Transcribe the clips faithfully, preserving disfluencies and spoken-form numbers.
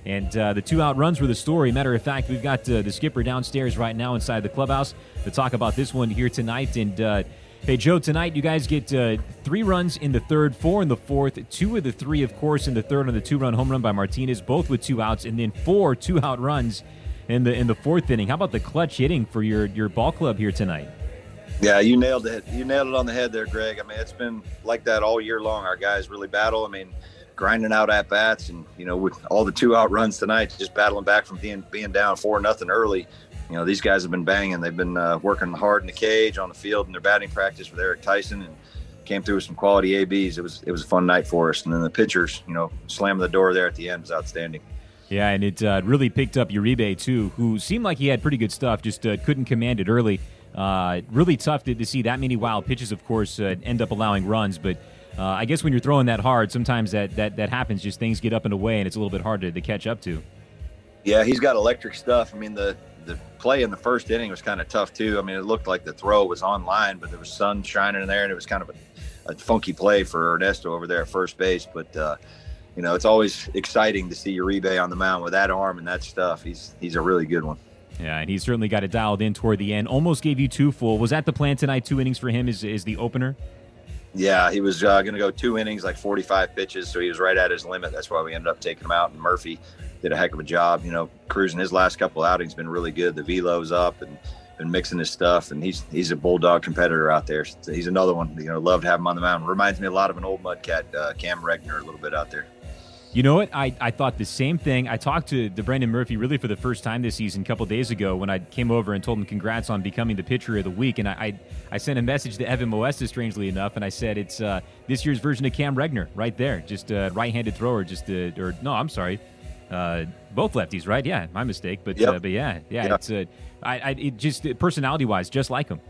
And uh, the two-out runs were the story. Matter of fact, we've got uh, the skipper downstairs right now inside the clubhouse to talk about this one here tonight. And, uh, hey, Joe, tonight you guys get uh, three runs in the third, four in the fourth, two of the three, of course, in the third on the two-run home run by Martinez, both with two outs, and then four two-out runs in the in the fourth inning. How about the clutch hitting for your, your ball club here tonight? Yeah, you nailed it. You nailed it on the head there, Greg. I mean, it's been like that all year long. Our guys really battle. I mean, grinding out at bats, and you know, with all the two out runs tonight, just battling back from being being down four nothing early. You know, these guys have been banging. They've been uh, working hard in the cage, on the field, in their batting practice with Eric Tyson, and came through with some quality A Bs. It was it was a fun night for us. And then the pitchers, you know, slamming the door there at the end was outstanding. Yeah, and it uh, really picked up Uribe too, who seemed like he had pretty good stuff, just uh, couldn't command it early. Uh, really tough to, to see that many wild pitches, of course, uh, end up allowing runs. But uh, I guess when you're throwing that hard, sometimes that, that, that happens. Just things get up and away, and it's a little bit hard to, to catch up to. Yeah, he's got electric stuff. I mean, the, the play in the first inning was kind of tough, too. I mean, it looked like the throw was on line, but there was sun shining in there, and it was kind of a, a funky play for Ernesto over there at first base. But, uh, you know, it's always exciting to see Uribe on the mound with that arm and that stuff. He's he's a really good one. Yeah, and he certainly got it dialed in toward the end. Almost gave you two full. Was that the plan tonight, two innings for him is, is the opener? Yeah, he was uh, going to go two innings, like forty-five pitches, so he was right at his limit. That's why we ended up taking him out, and Murphy did a heck of a job. You know, cruising his last couple outings been really good. The velo's up and been mixing his stuff, and he's he's a bulldog competitor out there. So he's another one, you know, love to have him on the mound. Reminds me a lot of an old Mudcat, uh, Cam Regner, a little bit out there. You know what? I, I thought the same thing. I talked to, to Brendan Murphy really for the first time this season a couple days ago when I came over and told him congrats on becoming the pitcher of the week. And I I, I sent a message to Evan Moesta, strangely enough, and I said it's uh, this year's version of Cam Regner right there. Just a right-handed thrower. Just a, or no, I'm sorry. Uh, both lefties, right? Yeah, my mistake. But yep. uh, but yeah, yeah, yep. it's uh, I, I it just personality-wise, just like him.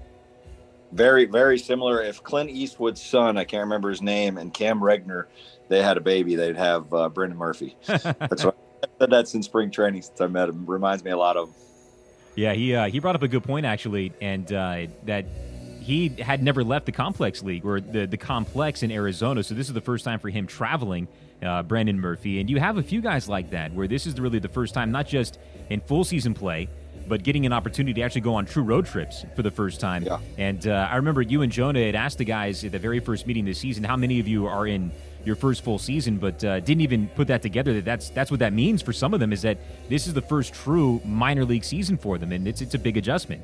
Very, very similar. If Clint Eastwood's son, I can't remember his name, and Cam Regner, they had a baby, they'd have uh, Brendan Murphy. That's what I said that's in spring training since I met him. Reminds me a lot of him. Yeah, he uh, he brought up a good point, actually, and uh, that he had never left the Complex League or the, the complex in Arizona, so this is the first time for him traveling, uh, Brendan Murphy. And you have a few guys like that where this is really the first time, not just in full season play, but getting an opportunity to actually go on true road trips for the first time. Yeah. And uh, I remember you and Jonah had asked the guys at the very first meeting this season how many of you are in your first full season, but uh, didn't even put that together. That that's that's what that means for some of them, is that this is the first true minor league season for them, and it's it's a big adjustment.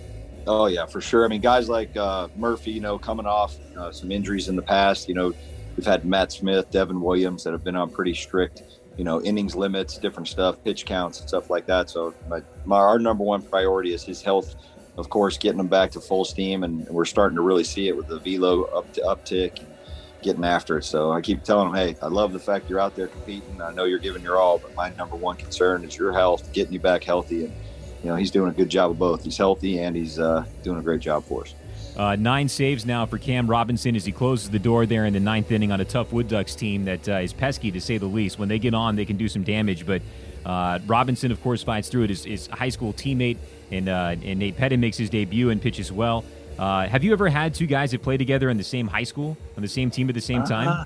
Oh yeah, for sure. I mean, guys like uh, Murphy, you know, coming off uh, some injuries in the past. You know, we've had Matt Smith, Devin Williams that have been on pretty strict, you know, innings limits, different stuff, pitch counts and stuff like that. So my, my our number one priority is his health, of course, getting him back to full steam, and we're starting to really see it with the velo up to uptick. And getting after it. So I keep telling him, hey, I love the fact you're out there competing. I know you're giving your all, but my number one concern is your health, getting you back healthy. And, you know, he's doing a good job of both. He's healthy and he's uh, doing a great job for us. Uh, nine saves now for Cam Robinson as he closes the door there in the ninth inning on a tough Wood Ducks team that uh, is pesky, to say the least. When they get on, they can do some damage. But uh, Robinson, of course, fights through it. His, his high school teammate, and, uh, and Nate Pettin makes his debut and pitches well. Uh, have you ever had two guys that play together in the same high school, on the same team at the same time? Uh,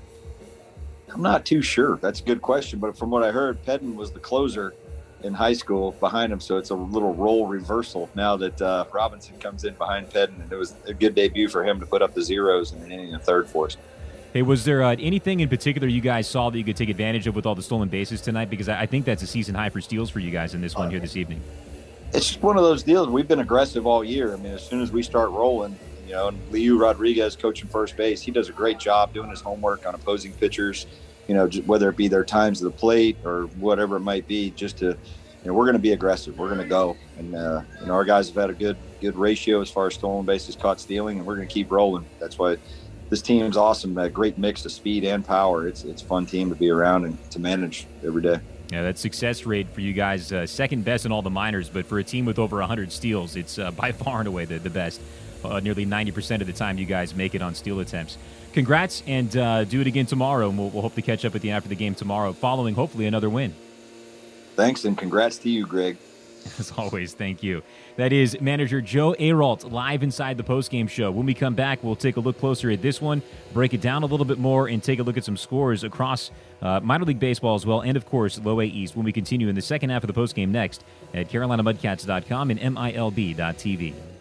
I'm not too sure. That's a good question. But from what I heard, Pettin was the closer in high school behind him. So it's a little role reversal now that uh, Robinson comes in behind Pettin. And it was a good debut for him to put up the zeros in an inning and third for us. Hey, was there uh, anything in particular you guys saw that you could take advantage of with all the stolen bases tonight? Because I, I think that's a season high for steals for you guys in this one uh, here this evening. It's just one of those deals. We've been aggressive all year. I mean, as soon as we start rolling, you know, and Liu Rodriguez coaching first base, he does a great job doing his homework on opposing pitchers, you know, whether it be their times of the plate or whatever it might be, just to, you know, we're going to be aggressive. We're going to go. And, uh, you know, our guys have had a good, good ratio as far as stolen bases, caught stealing, and we're going to keep rolling. That's why this team's awesome. A great mix of speed and power. It's, it's a fun team to be around and to manage every day. Yeah, that success rate for you guys, uh, second best in all the minors, but for a team with over one hundred steals, it's uh, by far and away the, the best. Uh, nearly ninety percent of the time you guys make it on steal attempts. Congrats, and uh, do it again tomorrow, and we'll, we'll hope to catch up with you after the game tomorrow, following hopefully another win. Thanks, and congrats to you, Greg. As always, thank you. That is manager Joe Aralt live inside the postgame show. When we come back, we'll take a look closer at this one, break it down a little bit more, and take a look at some scores across uh, minor league baseball as well, and, of course, Low A East when we continue in the second half of the postgame next at Carolina Mudcats dot com and M I L B dot T V.